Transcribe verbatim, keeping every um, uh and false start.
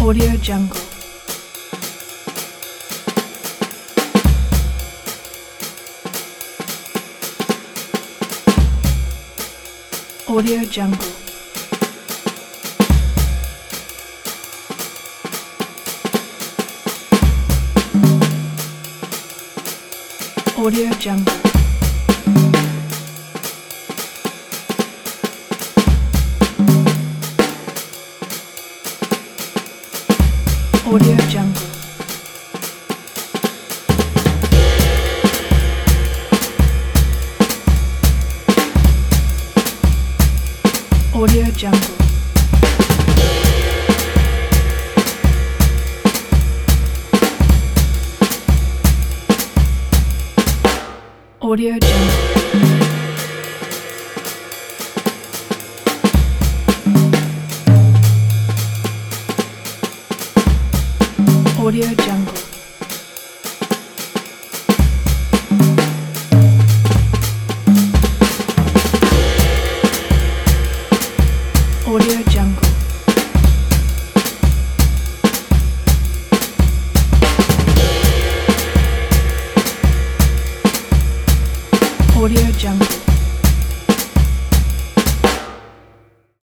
Audio Jungle. Audio Jungle. Audio Jungle. Audio Jungle. Audio Jungle. Audio Jungle. Audio Jungle. Audio Jungle. Audio Jungle.